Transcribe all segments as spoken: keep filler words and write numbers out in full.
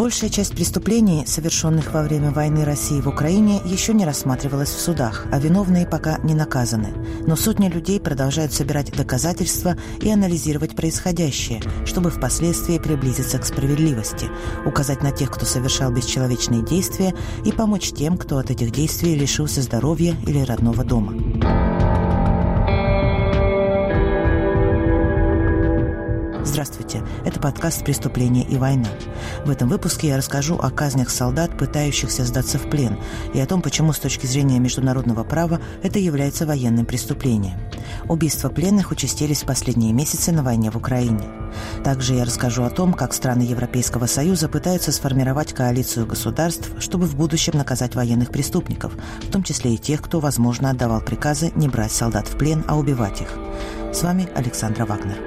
Большая часть преступлений, совершенных во время войны России в Украине, еще не рассматривалась в судах, а виновные пока не наказаны. Но сотни людей продолжают собирать доказательства и анализировать происходящее, чтобы впоследствии приблизиться к справедливости, указать на тех, кто совершал бесчеловечные действия, и помочь тем, кто от этих действий лишился здоровья или родного дома. Здравствуйте, это подкаст «Преступление и война». В этом выпуске я расскажу о казнях солдат, пытающихся сдаться в плен, и о том, почему с точки зрения международного права это является военным преступлением. Убийства пленных участились в последние месяцы на войне в Украине. Также я расскажу о том, как страны Европейского Союза пытаются сформировать коалицию государств, чтобы в будущем наказать военных преступников, в том числе и тех, кто, возможно, отдавал приказы не брать солдат в плен, а убивать их. С вами Александра Вагнер.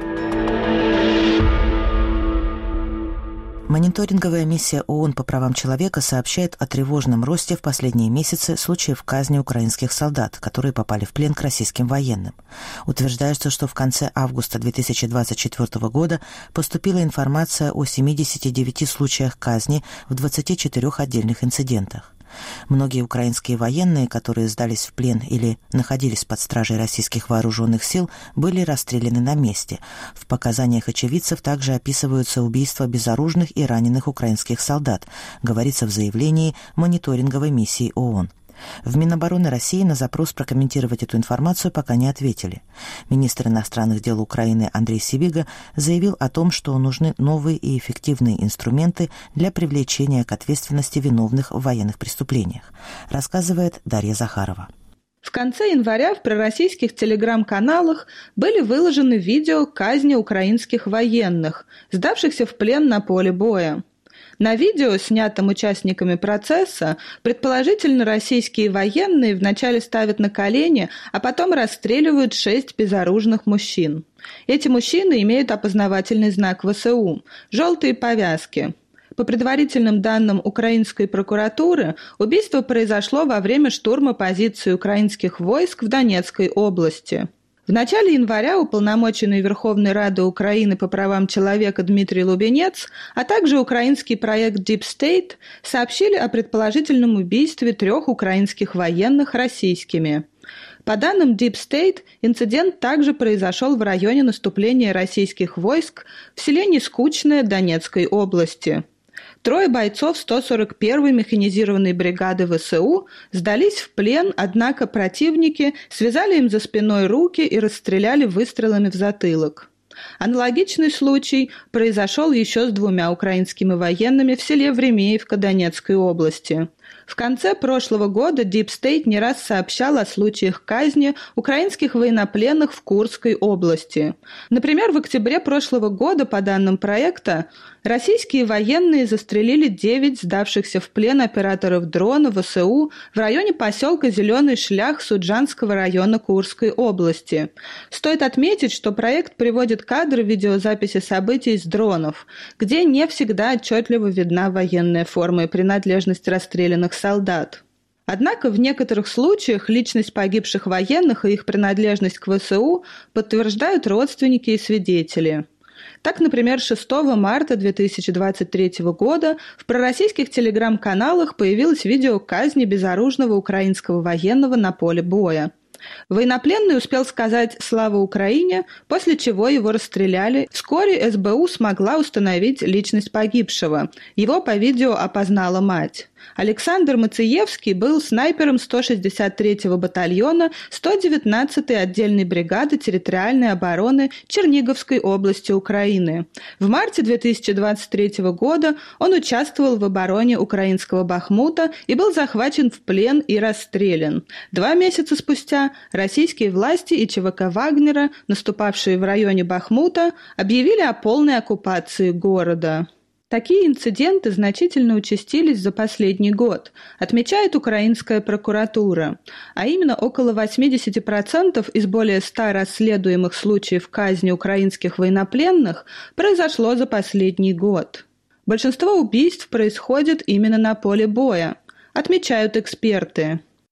Мониторинговая миссия ООН по правам человека сообщает о тревожном росте в последние месяцы случаев казни украинских солдат, которые попали в плен к российским военным. Утверждается, что в конце августа две тысячи двадцать четвёртого года поступила информация о семидесяти девяти случаях казни в двадцати четырёх отдельных инцидентах. Многие украинские военные, которые сдались в плен или находились под стражей российских вооруженных сил, были расстреляны на месте. В показаниях очевидцев также описываются убийства безоружных и раненых украинских солдат, говорится в заявлении мониторинговой миссии ООН. В Минобороны России на запрос прокомментировать эту информацию пока не ответили. Министр иностранных дел Украины Андрей Сибига заявил о том, что нужны новые и эффективные инструменты для привлечения к ответственности виновных в военных преступлениях, рассказывает Дарья Захарова. В конце января в пророссийских телеграм-каналах были выложены видео казни украинских военных, сдавшихся в плен на поле боя. На видео, снятом участниками процесса, предположительно российские военные вначале ставят на колени, а потом расстреливают шесть безоружных мужчин. Эти мужчины имеют опознавательный знак ВСУ – желтые повязки. По предварительным данным украинской прокуратуры, убийство произошло во время штурма позиций украинских войск в Донецкой области. В начале января уполномоченный Верховной Рады Украины по правам человека Дмитрий Лубенец, а также украинский проект Deep State сообщили о предположительном убийстве трех украинских военных российскими. По данным Deep State, инцидент также произошел в районе наступления российских войск в селе Скучное Донецкой области. Трое бойцов сто сорок первой механизированной бригады ВСУ сдались в плен, однако противники связали им за спиной руки и расстреляли выстрелами в затылок. Аналогичный случай произошел еще с двумя украинскими военными в селе Времеевка Донецкой области. В конце прошлого года Deep State не раз сообщал о случаях казни украинских военнопленных в Курской области. Например, в октябре прошлого года, по данным проекта, российские военные застрелили девять сдавшихся в плен операторов дрона ВСУ в районе поселка Зеленый Шлях Суджанского района Курской области. Стоит отметить, что проект приводит кадры видеозаписи событий с дронов, где не всегда отчетливо видна военная форма и принадлежность расстрелянных солдат. Однако в некоторых случаях личность погибших военных и их принадлежность к ВСУ подтверждают родственники и свидетели. Так, например, шестого марта две тысячи двадцать третьего года в пророссийских телеграм-каналах появилось видео казни безоружного украинского военного на поле боя. Военнопленный успел сказать «Слава Украине», после чего его расстреляли. Вскоре СБУ смогла установить личность погибшего. Его по видео опознала мать. Александр Мациевский был снайпером сто шестьдесят третьего батальона сто девятнадцатой отдельной бригады территориальной обороны Черниговской области Украины. В марте две тысячи двадцать третьего года он участвовал в обороне украинского Бахмута и был захвачен в плен и расстрелян. Два месяца спустя российские власти и ЧВК Вагнера, наступавшие в районе Бахмута, объявили о полной оккупации города. Такие инциденты значительно участились за последний год, отмечает украинская прокуратура, а именно около восемьдесят процентов из более ста расследуемых случаев казни украинских военнопленных произошло за последний год. Большинство убийств происходит именно на поле боя, отмечают эксперты.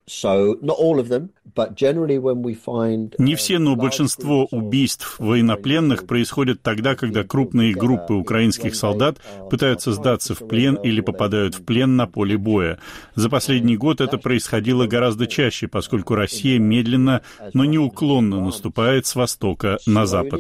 Не все, но большинство убийств военнопленных происходят тогда, когда крупные группы украинских солдат пытаются сдаться в плен или попадают в плен на поле боя. За последний год это происходило гораздо чаще, поскольку Россия медленно, но неуклонно наступает с востока на запад.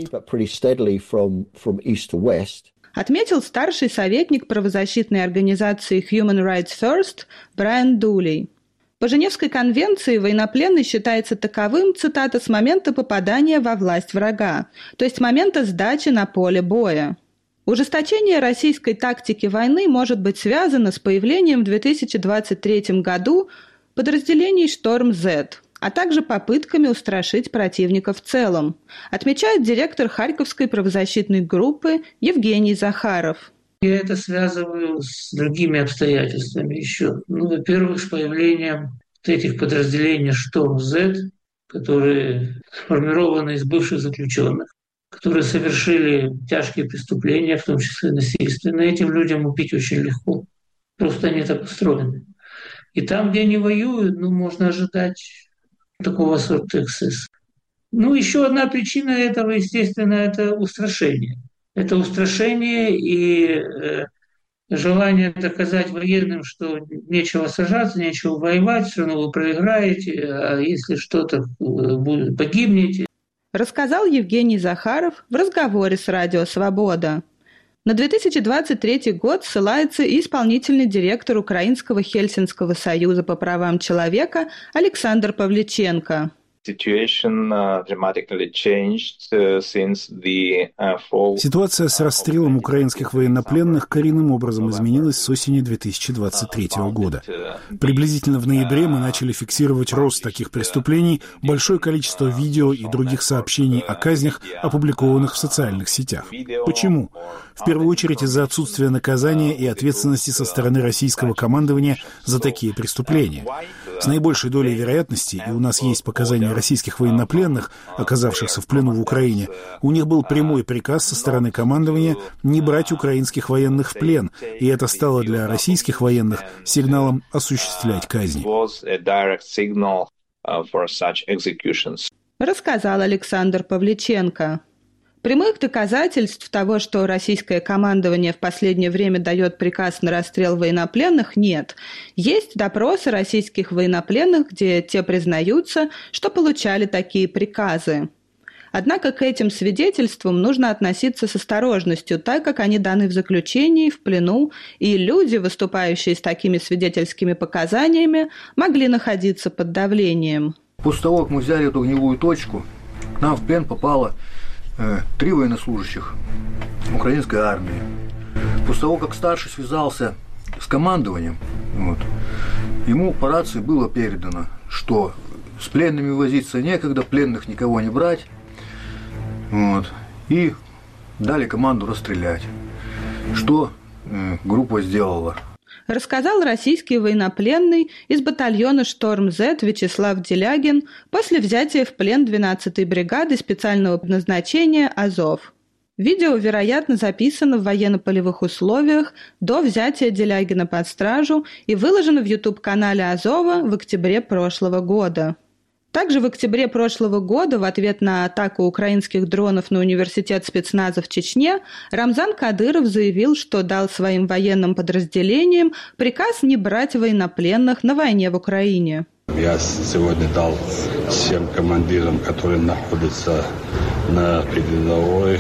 Отметил старший советник правозащитной организации Human Rights First Брайан Дулей. По Женевской конвенции военнопленный считается таковым, цитата, с момента попадания во власть врага, то есть с момента сдачи на поле боя. Ужесточение российской тактики войны может быть связано с появлением в две тысячи двадцать третьем году подразделений «Шторм-Зет», а также попытками устрашить противника в целом, отмечает директор Харьковской правозащитной группы Евгений Захаров. Я это связываю с другими обстоятельствами еще. Ну, во-первых, с появлением этих подразделений «Шторм-Зет», которые сформированы из бывших заключенных, которые совершили тяжкие преступления, в том числе насильственные. Этим людям убить очень легко. Просто они так устроены. И там, где они воюют, ну, можно ожидать такого сорта эксцесс. Ну, еще одна причина этого, естественно, это устрашение. Это устрашение и э, желание доказать военным, что нечего сражаться, нечего воевать, все равно вы проиграете, а если что-то будет, погибнете. Рассказал Евгений Захаров в разговоре с Радио Свобода. На две тысячи двадцать третий год ссылается и исполнительный директор Украинского Хельсинского союза по правам человека Александр Павличенко. Ситуация с расстрелом украинских военнопленных коренным образом изменилась с осени две тысячи двадцать третьего года. Приблизительно в ноябре мы начали фиксировать рост таких преступлений, большое количество видео и других сообщений о казнях, опубликованных в социальных сетях. Почему? В первую очередь из-за отсутствия наказания и ответственности со стороны российского командования за такие преступления. С наибольшей долей вероятности, и у нас есть показания российских военнопленных, оказавшихся в плену в Украине, у них был прямой приказ со стороны командования не брать украинских военных в плен, и это стало для российских военных сигналом осуществлять казни. Рассказал Александр Павличенко. Прямых доказательств того, что российское командование в последнее время дает приказ на расстрел военнопленных, нет. Есть допросы российских военнопленных, где те признаются, что получали такие приказы. Однако к этим свидетельствам нужно относиться с осторожностью, так как они даны в заключении, в плену, и люди, выступающие с такими свидетельскими показаниями, могли находиться под давлением. После того, как мы взяли эту огневую точку, нам в плен попало э, три военнослужащих украинской армии. После того, как старший связался с командованием, вот, ему по рации было передано, что с пленными возиться некогда, пленных никого не брать. Вот, и дали команду расстрелять, что э, группа сделала. Рассказал российский военнопленный из батальона «Шторм-Зет» Вячеслав Делягин после взятия в плен двенадцатой бригады специального назначения «Азов». Видео, вероятно, записано в военно-полевых условиях до взятия Делягина под стражу и выложено в ютуб-канале «Азова» в октябре прошлого года. Также в октябре прошлого года в ответ на атаку украинских дронов на университет спецназа в Чечне Рамзан Кадыров заявил, что дал своим военным подразделениям приказ не брать военнопленных на войне в Украине. Я сегодня дал всем командирам, которые находятся на передовой,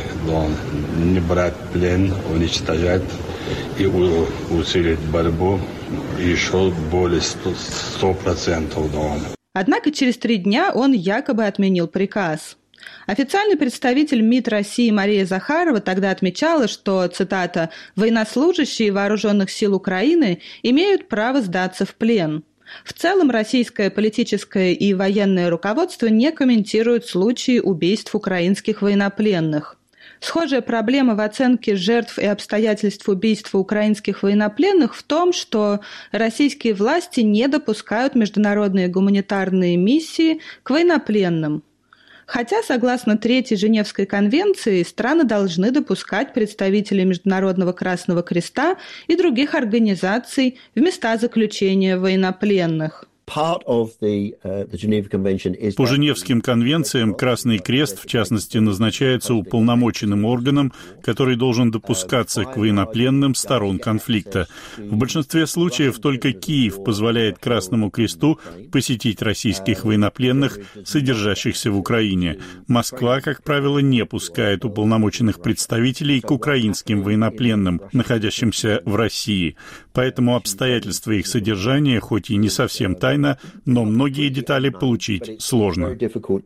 не брать плен, уничтожать и усилить борьбу еще более сто процентов. Однако через три дня он якобы отменил приказ. Официальный представитель МИД России Мария Захарова тогда отмечала, что, цитата, «военнослужащие вооруженных сил Украины имеют право сдаться в плен». В целом российское политическое и военное руководство не комментирует случаи убийств украинских военнопленных. Схожая проблема в оценке жертв и обстоятельств убийства украинских военнопленных в том, что российские власти не допускают международные гуманитарные миссии к военнопленным. Хотя, согласно Третьей Женевской конвенции, страны должны допускать представителей Международного Красного Креста и других организаций в места заключения военнопленных. По Женевским конвенциям Красный Крест, в частности, назначается уполномоченным органом, который должен допускаться к военнопленным сторон конфликта. В большинстве случаев только Киев позволяет Красному Кресту посетить российских военнопленных, содержащихся в Украине. Москва, как правило, не пускает уполномоченных представителей к украинским военнопленным, находящимся в России. Поэтому обстоятельства их содержания, хоть и не совсем тайна, но многие детали получить сложно.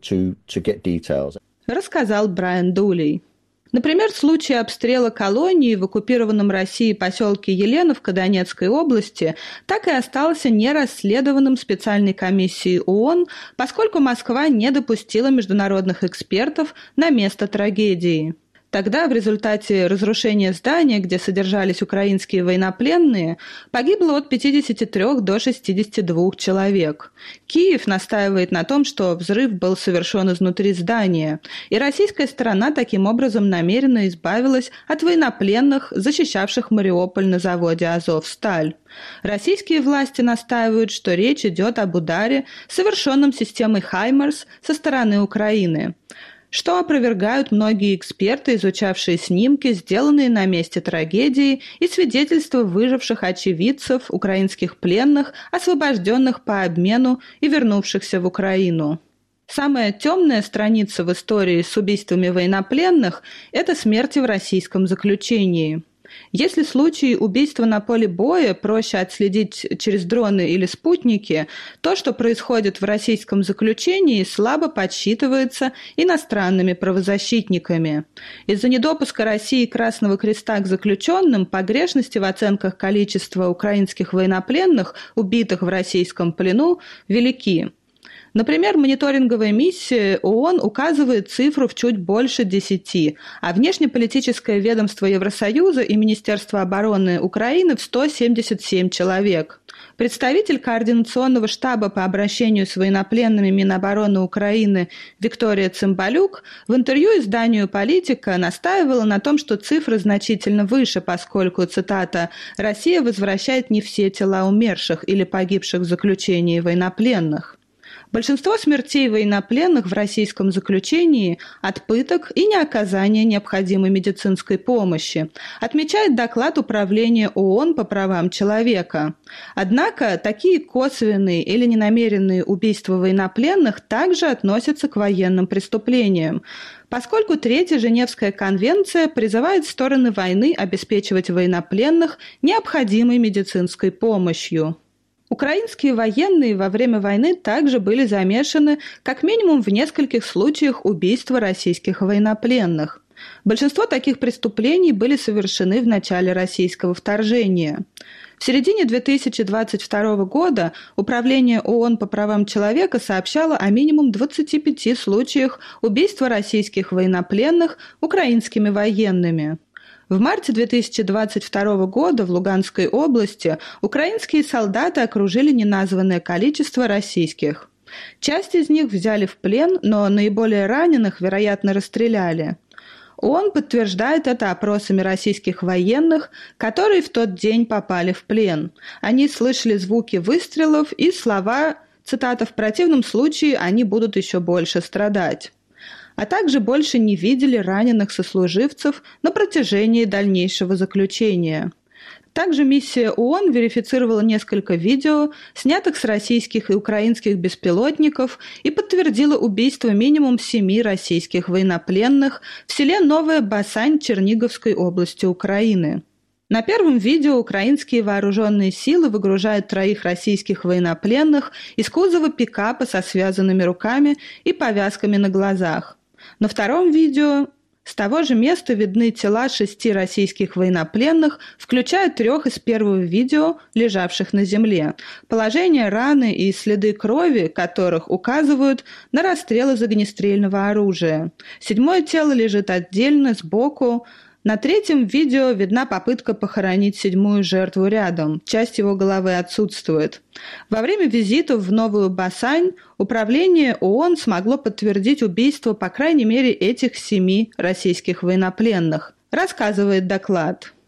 Рассказал Брайан Дулей. Например, случай обстрела колонии в оккупированном Россией поселке Еленовка Донецкой области так и остался нерасследованным специальной комиссией ООН, поскольку Москва не допустила международных экспертов на место трагедии. Тогда в результате разрушения здания, где содержались украинские военнопленные, погибло от пятидесяти трёх до шестидесяти двух человек. Киев настаивает на том, что взрыв был совершен изнутри здания, и российская сторона таким образом намеренно избавилась от военнопленных, защищавших Мариуполь на заводе «Азовсталь». Российские власти настаивают, что речь идет об ударе, совершенном системой «Хаймарс» со стороны Украины, что опровергают многие эксперты, изучавшие снимки, сделанные на месте трагедии, и свидетельства выживших очевидцев, украинских пленных, освобожденных по обмену и вернувшихся в Украину. Самая темная страница в истории с убийствами военнопленных – это смерти в российском заключении. Если случаи убийства на поле боя проще отследить через дроны или спутники, то, что происходит в российском заключении, слабо подсчитывается иностранными правозащитниками. Из-за недопуска России Красного Креста к заключенным погрешности в оценках количества украинских военнопленных, убитых в российском плену, велики. Например, мониторинговая миссия ООН указывает цифру в чуть больше десяти, а внешнеполитическое ведомство Евросоюза и Министерство обороны Украины в сто семьдесят семь человек. Представитель Координационного штаба по обращению с военнопленными Минобороны Украины Виктория Цымбалюк в интервью изданию «Политика» настаивала на том, что цифры значительно выше, поскольку, цитата, «Россия возвращает не все тела умерших или погибших в заключении военнопленных». Большинство смертей военнопленных в российском заключении от пыток и неоказания необходимой медицинской помощи, отмечает доклад Управления ООН по правам человека. Однако такие косвенные или ненамеренные убийства военнопленных также относятся к военным преступлениям, поскольку Третья Женевская конвенция призывает стороны войны обеспечивать военнопленных необходимой медицинской помощью. Украинские военные во время войны также были замешаны как минимум в нескольких случаях убийства российских военнопленных. Большинство таких преступлений были совершены в начале российского вторжения. В середине две тысячи двадцать второго года Управление ООН по правам человека сообщало о минимум двадцати пяти случаях убийства российских военнопленных украинскими военными. В марте две тысячи двадцать второго года в Луганской области украинские солдаты окружили неназванное количество российских. Часть из них взяли в плен, но наиболее раненых, вероятно, расстреляли. ООН подтверждает это опросами российских военных, которые в тот день попали в плен. Они слышали звуки выстрелов и слова, цитата, «в противном случае они будут еще больше страдать», а также больше не видели раненых сослуживцев на протяжении дальнейшего заключения. Также миссия ООН верифицировала несколько видео, снятых с российских и украинских беспилотников, и подтвердила убийство минимум семи российских военнопленных в селе Новая Басань Черниговской области Украины. На первом видео украинские вооруженные силы выгружают троих российских военнопленных из кузова пикапа со связанными руками и повязками на глазах. На втором видео с того же места видны тела шести российских военнопленных, включая трех из первого видео, лежавших на земле. Положение раны и следы крови, которых указывают на расстрел из огнестрельного оружия. Седьмое тело лежит отдельно, сбоку. На третьем видео видна попытка похоронить седьмую жертву рядом. Часть его головы отсутствует. Во время визита в Новую Басань Управление ООН смогло подтвердить убийство по крайней мере этих семи российских военнопленных, рассказывает доклад.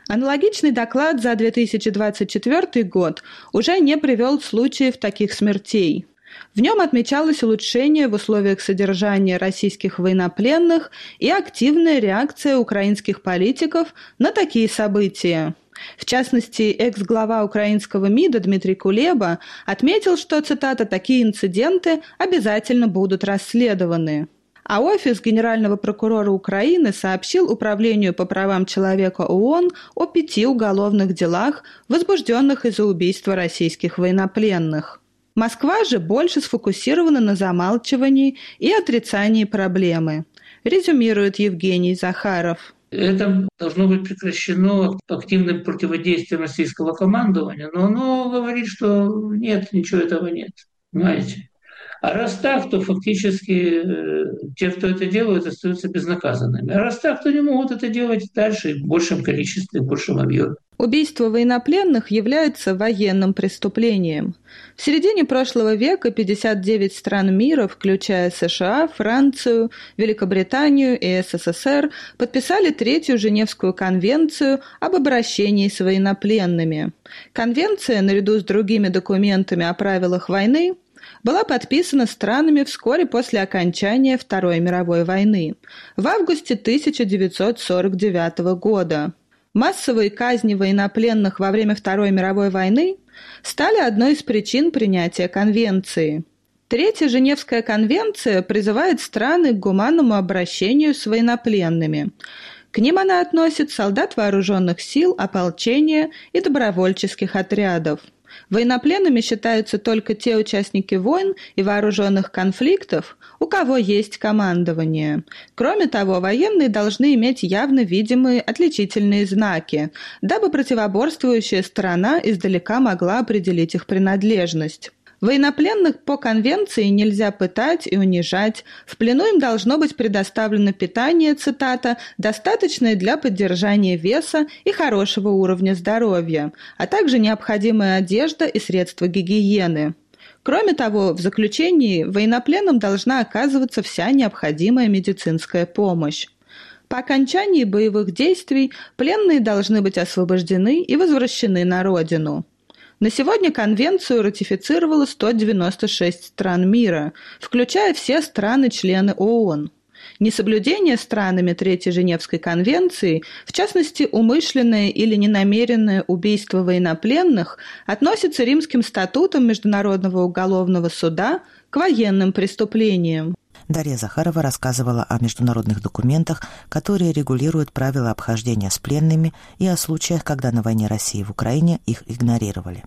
Аналогичный доклад за две тысячи двадцать четвёртый год уже не привел случаев таких смертей. В нем отмечалось улучшение в условиях содержания российских военнопленных и активная реакция украинских политиков на такие события. В частности, экс-глава украинского МИДа Дмитрий Кулеба отметил, что, цитата, «такие инциденты обязательно будут расследованы». А офис генерального прокурора Украины сообщил Управлению по правам человека ООН о пяти уголовных делах, возбужденных из-за убийства российских военнопленных. Москва же больше сфокусирована на замалчивании и отрицании проблемы, резюмирует Евгений Захаров. Это должно быть прекращено активным противодействием российского командования, но оно говорит, что нет, ничего этого нет, понимаете. А раз так, то фактически э, те, кто это делает, остаются безнаказанными. А раз так, то не могут это делать дальше в большем количестве, в большем объеме. Убийство военнопленных является военным преступлением. В середине прошлого века пятьдесят девять стран мира, включая США, Францию, Великобританию и СССР, подписали Третью Женевскую конвенцию об обращении с военнопленными. Конвенция, наряду с другими документами о правилах войны, была подписана странами вскоре после окончания Второй мировой войны, в августе тысяча девятьсот сорок девятого года. Массовые казни военнопленных во время Второй мировой войны стали одной из причин принятия конвенции. Третья Женевская конвенция призывает страны к гуманному обращению с военнопленными. К ним она относит солдат вооруженных сил, ополчения и добровольческих отрядов. Военнопленными считаются только те участники войн и вооруженных конфликтов, у кого есть командование. Кроме того, военные должны иметь явно видимые отличительные знаки, дабы противоборствующая сторона издалека могла определить их принадлежность. Военнопленных по конвенции нельзя пытать и унижать. В плену им должно быть предоставлено питание, цитата, «достаточное для поддержания веса и хорошего уровня здоровья, а также необходимая одежда и средства гигиены». Кроме того, в заключении военнопленным должна оказываться вся необходимая медицинская помощь. По окончании боевых действий пленные должны быть освобождены и возвращены на родину. На сегодня конвенцию ратифицировало сто девяносто шесть стран мира, включая все страны-члены ООН. Несоблюдение странами Третьей Женевской конвенции, в частности, умышленное или ненамеренное убийство военнопленных, относится Римским статутом Международного уголовного суда к военным преступлениям. Дарья Захарова рассказывала о международных документах, которые регулируют правила обхождения с пленными, и о случаях, когда на войне России в Украине их игнорировали.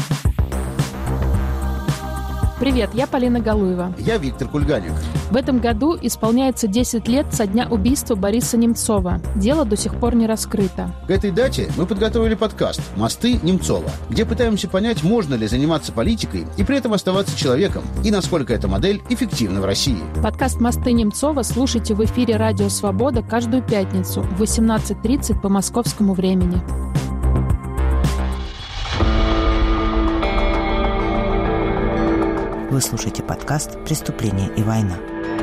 Привет, я Полина Галуева. Я Виктор Кульганик. В этом году исполняется десять лет со дня убийства Бориса Немцова. Дело до сих пор не раскрыто. К этой дате мы подготовили подкаст «Мосты Немцова», где пытаемся понять, можно ли заниматься политикой и при этом оставаться человеком, и насколько эта модель эффективна в России. Подкаст «Мосты Немцова» слушайте в эфире «Радио Свобода» каждую пятницу в восемнадцать тридцать по московскому времени. Вы слушаете подкаст «Преступление и война».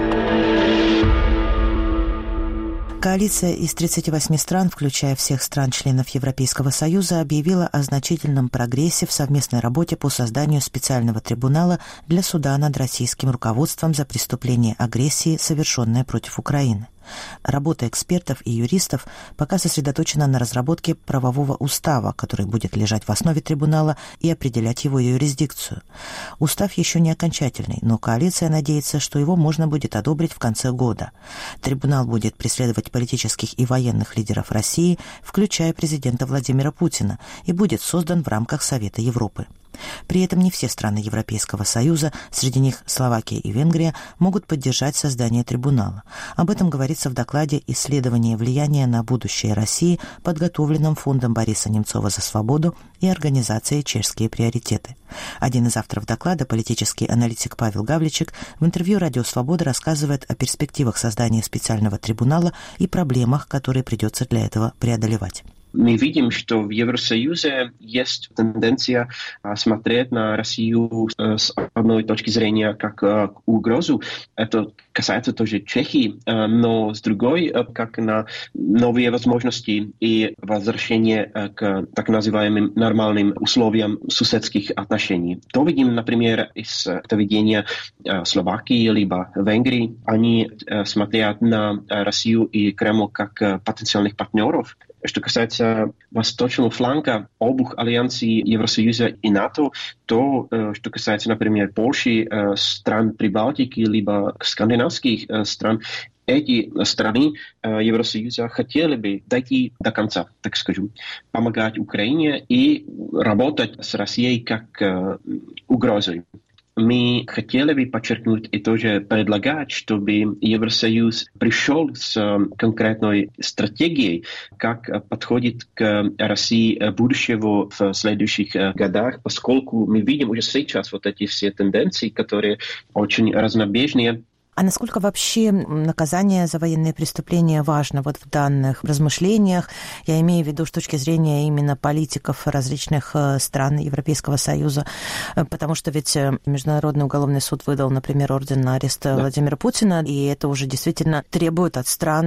Коалиция из тридцати восьми стран, включая всех стран-членов Европейского Союза, объявила о значительном прогрессе в совместной работе по созданию специального трибунала для суда над российским руководством за преступление агрессии, совершенное против Украины. Работа экспертов и юристов пока сосредоточена на разработке правового устава, который будет лежать в основе трибунала и определять его юрисдикцию. Устав еще не окончательный, но коалиция надеется, что его можно будет одобрить в конце года. Трибунал будет преследовать политических и военных лидеров России, включая президента Владимира Путина, и будет создан в рамках Совета Европы. При этом не все страны Европейского Союза, среди них Словакия и Венгрия, могут поддержать создание трибунала. Об этом говорится в докладе «Исследование влияния на будущее России», подготовленном Фондом Бориса Немцова за свободу и организацией «Чешские приоритеты». Один из авторов доклада, политический аналитик Павел Гавличек, в интервью «Радио Свобода» рассказывает о перспективах создания специального трибунала и проблемах, которые придется для этого преодолевать. Мы видим, что в Евросоюзе есть тенденция смотреть на Россию с одной точки зрения как угрозу. Это касается тоже Чехии, но с другой, как на новые возможности и возвращение к так называемым нормальным условиям суседских отношений. То видим, например, из поведения Словакии либо Венгрии. Они смотрят на Россию и Кремль как потенциальных партнеров. Что касается восточного фланга обух альянсов Евросоюза и НАТО, то, что касается, например, Польши, стран Прибалтики, либо скандинавских стран, эти страны Евросоюза хотели бы дойти до конца, так скажем, помогать Украине и работать с Россией как угрозой. Мы хотели бы подчеркнуть и тоже предлагать, чтобы Евросоюз пришел с конкретной стратегией, как подходит к России будущего в следующих годах, поскольку мы видим уже сейчас вот эти все тенденции, которые очень разнобежные. А насколько вообще наказание за военные преступления важно вот в данных размышлениях? Я имею в виду с точки зрения именно политиков различных стран Европейского Союза, потому что ведь Международный уголовный суд выдал, например, ордер на арест да. Владимира Путина, и это уже действительно требует от стран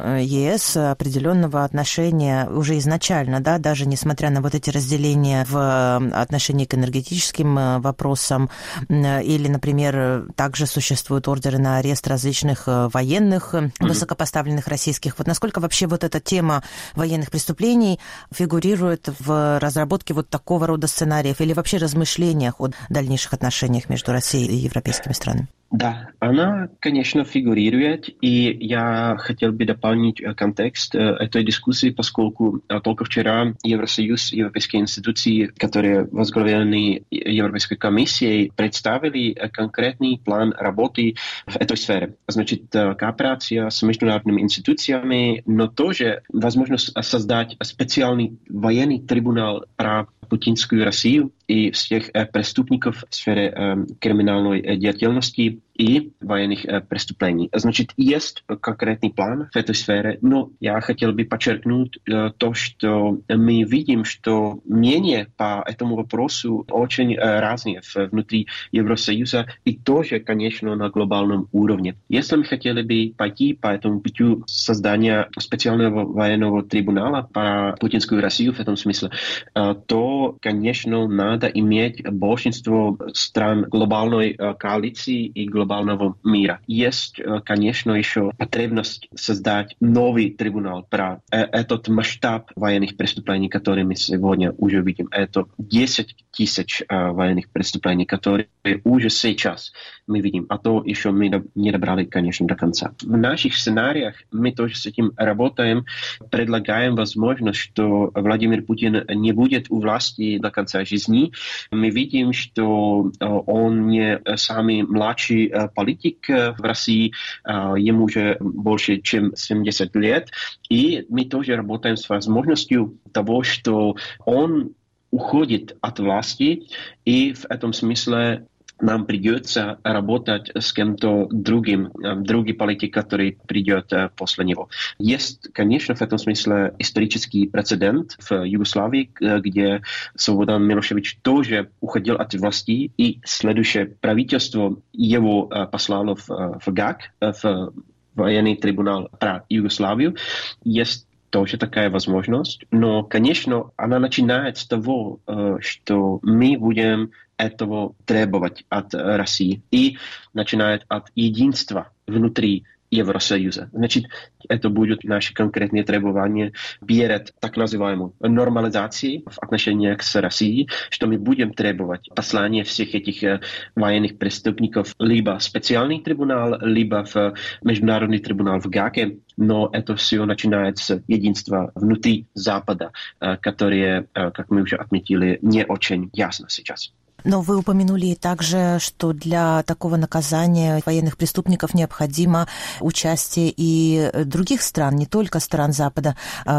ЕС определенного отношения уже изначально, да, даже несмотря на вот эти разделения в отношении к энергетическим вопросам, или, например, также существуют ордеры на арест различных военных, mm-hmm. высокопоставленных российских. Вот насколько вообще вот эта тема военных преступлений фигурирует в разработке вот такого рода сценариев или вообще размышлениях о дальнейших отношениях между Россией и европейскими странами? Да, она, конечно, фигурирует, и я хотел бы дополнить контекст этой дискуссии, поскольку только вчера Евросоюз, европейские институции, которые возглавлены Европейской комиссией, представили конкретный план работы в этой сфере. Значит, кооперация с международными институциями, но тоже возможность создать специальный военный трибунал про путинскую Россию и всех преступников в сфере э, криминальной деятельности и военных э, преступлений. Значит, есть конкретный план в этой сфере, но я хотел бы подчеркнуть э, то, что мы видим, что мнения по этому вопросу очень э, разные внутри Евросоюза и тоже, конечно, на глобальном уровне. Если мы хотели бы пойти по этому путю создания специального военного трибунала по путинскую Россию в этом смысле, э, то, конечно, надо иметь большинство стран глобальной э, коалиции и глобального мира. Есть, э, конечно, еще потребность создать новый трибунал про э, этот масштаб военных преступлений, которые мы сегодня уже видим. Это десять тысяч э, военных преступлений, которые уже сейчас мы видим, а то еще мы не добрали, конечно, до конца. В наших сценариях мы тоже с этим работаем, предлагаем возможность, что Владимир Путин не будет у власти до конца жизни. Мы видим, что он не самый младший политик в России, ему уже больше, чем семьдесят лет, и мы тоже работаем с возможностью того, что он уходит от власти, и в этом смысле нам придется работать с кем-то другим, другой политик, который придет после него. Есть, конечно, в этом смысле исторический прецедент в Югославии, где Слободан Милошевич тоже уходил от власти, и следующее правительство его послало в, в ГАК, в военный трибунал про Югославию. Есть тоже такая возможность, но, конечно, она начинает с того, что мы будем этого требовать от России и начинает от единства внутри Евросоюза. Значит, это будут наши конкретные требования перед так называемой нормализацией в отношениях с Россией, что мы будем требовать послания всех этих военных преступников либо в специальный трибунал, либо в международный трибунал в ГАКе, но это все начинается с единства внутри Запада, которое, как мы уже отметили, не очень ясно сейчас. Но вы упомянули также, что для такого наказания военных преступников необходимо участие и других стран, не только стран Запада.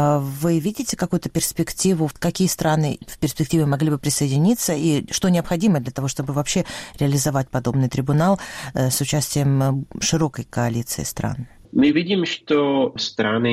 Вы видите какую-то перспективу, какие страны в перспективе могли бы присоединиться и что необходимо для того, чтобы вообще реализовать подобный трибунал с участием широкой коалиции стран? Мы видим, что страны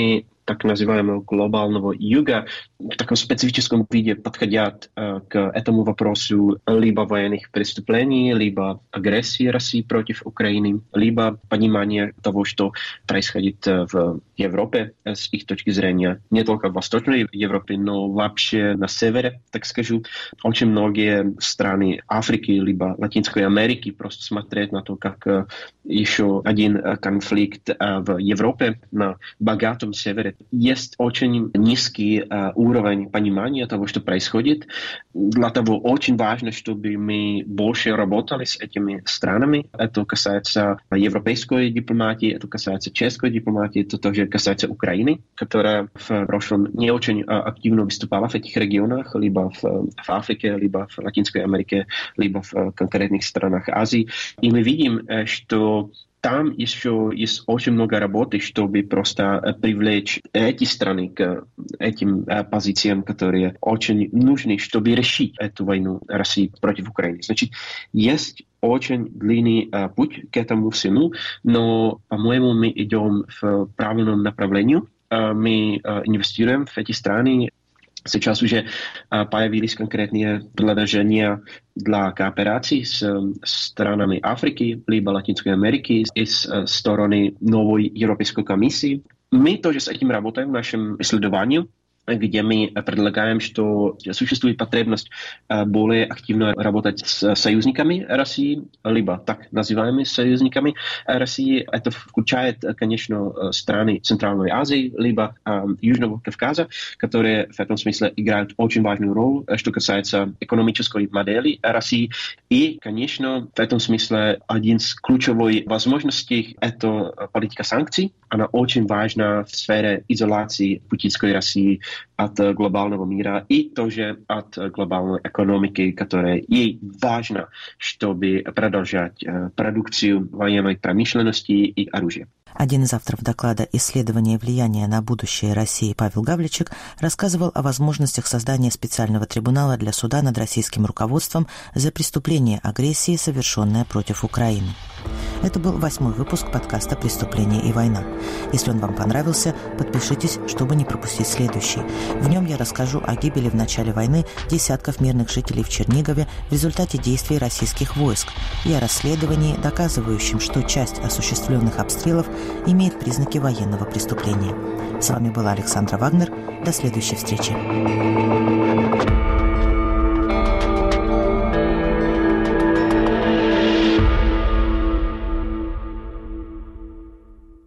так называемого глобального юга в таком специфическом виде подходят э, к этому вопросу либо военных преступлений, либо агрессии России против Украины, либо понимание того, что происходит э, в Европе э, с их точки зрения, не только в Восточной Европе, но вообще на севере, так скажу. Очень многие страны Африки либо Латинской Америки просто смотреть на то, как э, еще один э, конфликт э, в Европе на богатом севере. Есть очень низкий э, уровень понимания того, что происходит. Для того очень важно, чтобы мы больше работали с этими странами. Это касается европейской дипломатии, это касается чешской дипломатии, это тоже касается Украины, которая в прошлом не очень э, активно выступала в этих регионах, либо в, в Африке, либо в Латинской Америке, либо в конкретных странах Азии. И мы видим, э, что там еще есть очень много работы, чтобы просто привлечь эти страны к этим позициям, которые очень нужны, чтобы решить эту войну России против Украины. Значит, есть очень длинный uh, путь к этому всему, но, по-моему, мы идем в правильном направлении. Uh, мы uh, инвестируем в эти страны. Сейчас уже uh, появились конкретные предложения для кооперации с uh, странами Африки либо Латинской Америки и с uh, стороны новой Европейской комиссии. Мы тоже с этим работаем в нашем исследовании, где мы предлагаем, что существует потребность более активно работать с союзниками России, либо так называемыми союзниками России. Это включает, конечно, страны Центральной Азии, либо э, Южного Кавказа, которые в этом смысле играют очень важную роль, что касается экономической модели России. И, конечно, в этом смысле один из ключевых возможностей – это политика санкций. Она очень важна в сфере изоляции путинской России от глобального мира и тоже от глобальной экономики, которая ей важно, чтобы продолжать продукцию военной промышленности и оружия. Один из авторов доклада «Исследование влияния на будущее России» Павел Гавличек рассказывал о возможностях создания специального трибунала для суда над российским руководством за преступление агрессии, совершенное против Украины. Это был восьмой выпуск подкаста «Преступление и война». Если он вам понравился, подпишитесь, чтобы не пропустить следующий. В нем я расскажу о гибели в начале войны десятков мирных жителей в Чернигове в результате действий российских войск и о расследовании, доказывающем, что часть осуществленных обстрелов имеет признаки военного преступления. С вами была Александра Вагнер. До следующей встречи.